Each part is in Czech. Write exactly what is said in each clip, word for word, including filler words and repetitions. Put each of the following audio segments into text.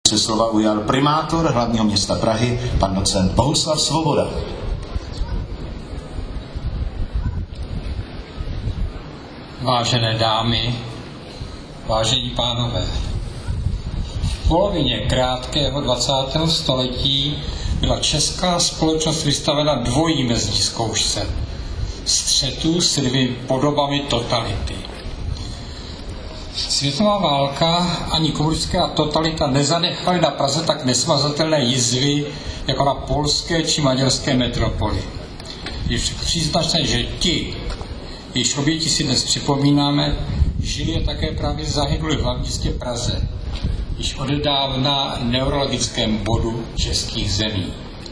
se slova ujal primátor hlavního města Prahy, pan docent Bohuslav Svoboda. Vážené dámy, vážení pánové, v polovině krátkého dvacátého století byla česká společnost vystavena dvojí mezní zkoušce střetu s dvěmi podobami totality. Světová válka ani komunistická totalita nezanechaly na Praze tak nesmazatelné jizvy jako na polské či maďarské metropoli. Je však příznačné, že ti, jejichž oběti si dnes připomínáme, žili a také právě zahynuli v hlavním městě Praze, již odedávna neurologickém bodu českých zemí.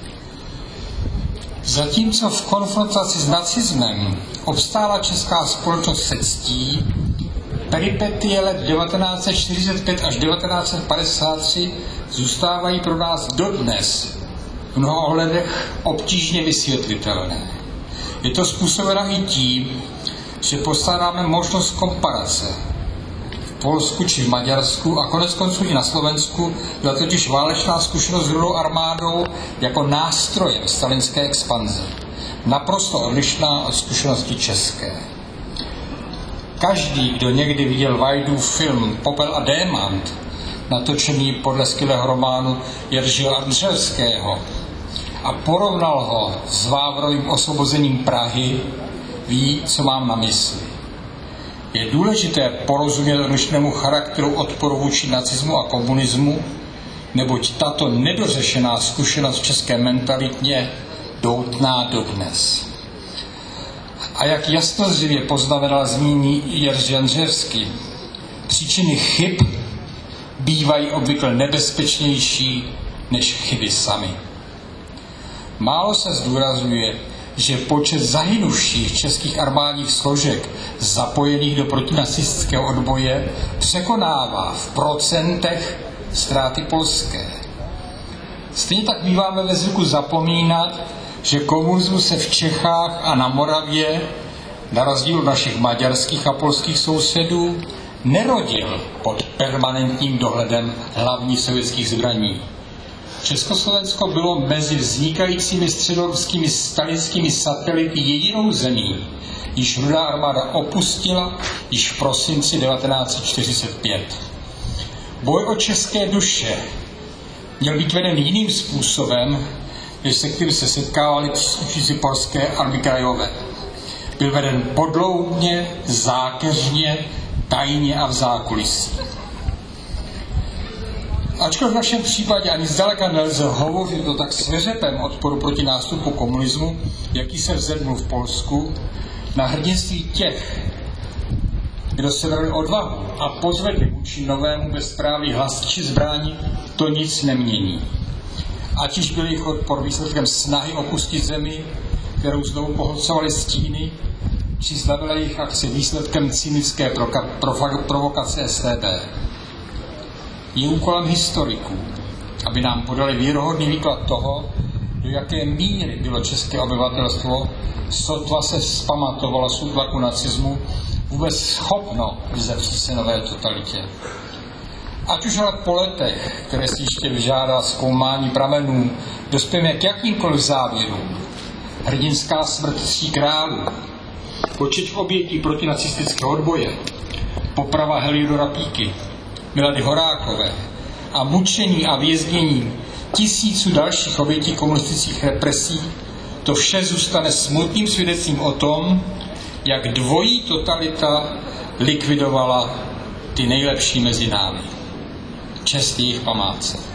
Zatímco v konfrontaci s nacismem obstála česká společnost se ctí, peripetie let devatenáct set čtyřicet pět až devatenáct set padesát tři zůstávají pro nás dodnes v mnoha ohledech obtížně vysvětlitelné. Je to způsobeno i tím, že postrádáme možnost komparace. V Polsku či v Maďarsku a konec konců i na Slovensku byla totiž válečná zkušenost s Rudou armádou jako nástrojem stalinské expanze, naprosto odlišná od zkušenosti české. Každý, kdo někdy viděl Vajdův film Popel a démant, natočený podle skvělého románu Jiřího Andřejevského, a porovnal ho s Vávrovým osvobozením Prahy, ví, co mám na mysli. Je důležité porozumět odlišnému charakteru odporu vůči nacismu a komunismu, neboť tato nedořešená zkušenost v české mentalitě doutná dodnes. A jak jasnozřivě poznamenal zmíní Jiří Andřejevský, příčiny chyb bývají obvykle nebezpečnější než chyby samy. Málo se zdůrazňuje, že počet zahynuvších českých armádních složek zapojených do protinacistického odboje překonává v procentech ztráty polské. Stejně tak býváme ve zvyku zapomínat, že komunismus se v Čechách a na Moravě, na rozdíl od našich maďarských a polských sousedů, nerodil pod permanentním dohledem hlavních sovětských zbraní. Československo bylo mezi vznikajícími středoevropskými stalinskými satelity jedinou zemí, již Rudá armáda opustila již v prosinci devatenáct set čtyřicet pět. Boj o české duše měl být veden jiným způsobem, než se kterým se setkávali příslušníci polské army krajové. Byl veden podloudně, zákeřně, tajně a v zákulisí. Ačkoliv v našem případě ani zdaleka nelze hovořit o tak sveřepém odporu proti nástupu komunismu, jaký se vzedmul v Polsku, na hrdinství těch, kdo se dali odvahu a pozvedli vůči novému bezpráví hlas či zbraní, to nic nemění. Ať již byl jejich odpor výsledkem snahy opustit zemi, kterou znovu pohlcovali stíny, či zda byla jejich akce výsledkem cynické provokace S T B. Je úkolem historiků, aby nám podali věrohodný výklad toho, do jaké míry bylo české obyvatelstvo, sotva se vzpamatovalo z útlaku nacismu, vůbec schopno vzepřít se nové totalitě. Ať už ale po letech, které si ještě vyžádá zkoumání pramenů, dospějeme k jakýmkoliv závěrům. Hrdinská smrt tří králů, počet obětí protinacistického odboje, poprava Heliodora Píky, Milady Horákové a mučení a věznění tisíců dalších obětí komunistických represí, to vše zůstane smutným svědectvím o tom, jak dvojí totalita likvidovala ty nejlepší mezi námi. Čest jejich památce.